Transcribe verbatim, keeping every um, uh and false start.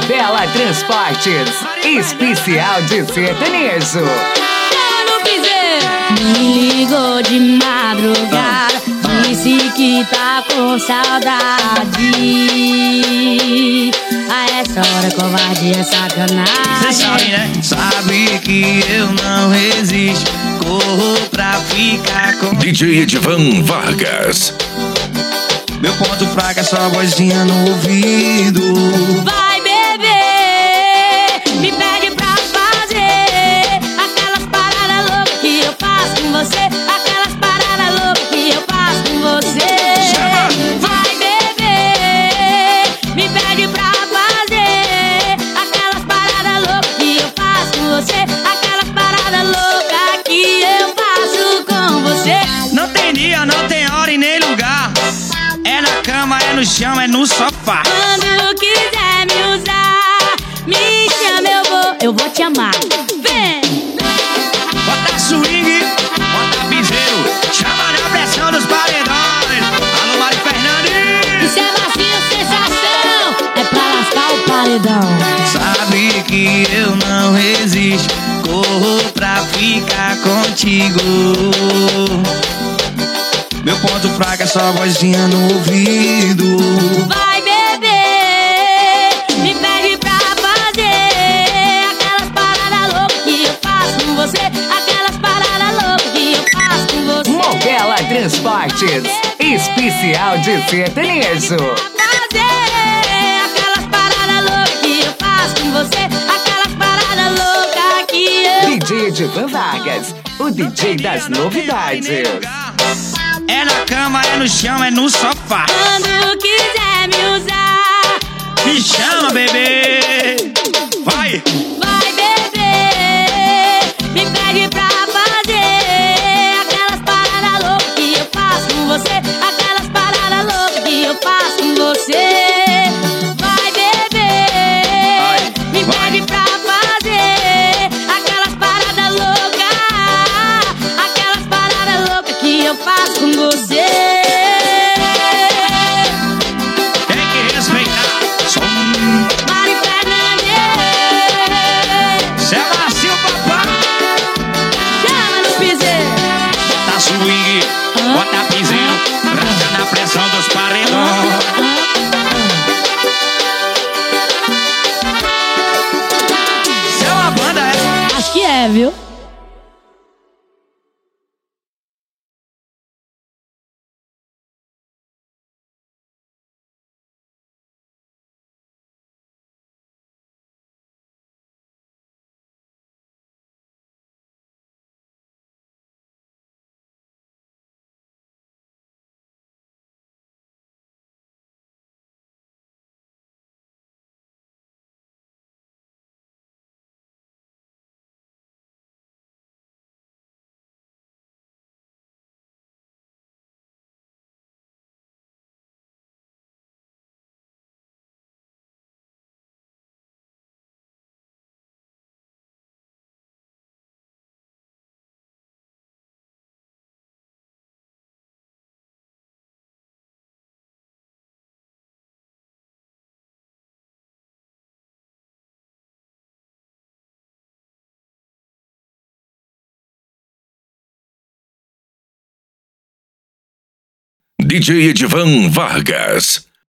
Bela Transportes, especial de sertanejo. Me ligou de madrugada, disse que tá com saudade. A essa hora covardia é sacanagem. Cê sabe, né? Sabe que eu não resisto, corro pra ficar com D J Edivan Vargas. Meu ponto fraco é só vozinha no ouvido. Vai beber, me pede pra fazer aquelas paradas loucas que eu faço com você. Aquelas paradas loucas que eu faço com você. Vai beber, me pede pra fazer aquelas paradas loucas que eu faço com você. Aquelas paradas loucas que eu faço com você. Não tem dia, não tem hora e nem lugar. É na cama, é no chão, é no sofá. Quando quiser me usar, me chama, eu vou, eu vou te amar. Vem! Bota swing, bota piseiro, chama na pressão dos paredões. Alô, Mari Fernandes. Isso é macio, sensação, é pra lascar o paredão. Sabe que eu não resisto, corro pra ficar contigo. Meu ponto fraco é só vozinha no ouvido. Vai beber, me pede pra fazer aquelas paradas loucas que eu faço com você. Aquelas paradas loucas que eu faço com você. Mobela Transportes, especial de sertanejo. Fazer aquelas paradas loucas que eu faço com você. Aquelas paradas loucas que eu... D J Edivan Vargas, o D J das novidades. É na cama, é no chão, é no sofá. Quando quiser me usar, Me chama, bebê. Vai. vai beber, me pede pra fazer aquelas paradas loucas que eu faço com você. Aquelas paradas loucas que eu faço com você. Vai beber, me pede pra fazer aquelas paradas loucas. Aquelas paradas loucas que eu faço com você. Tem que respeitar. Som. Mari Fernandes, Cê é macio, papai. chama no piseiro. Bota swing, bota piseiro, rasga na pressão dos paredões. Cê é uma banda, é? Acho que é, viu? D J Edivan Vargas.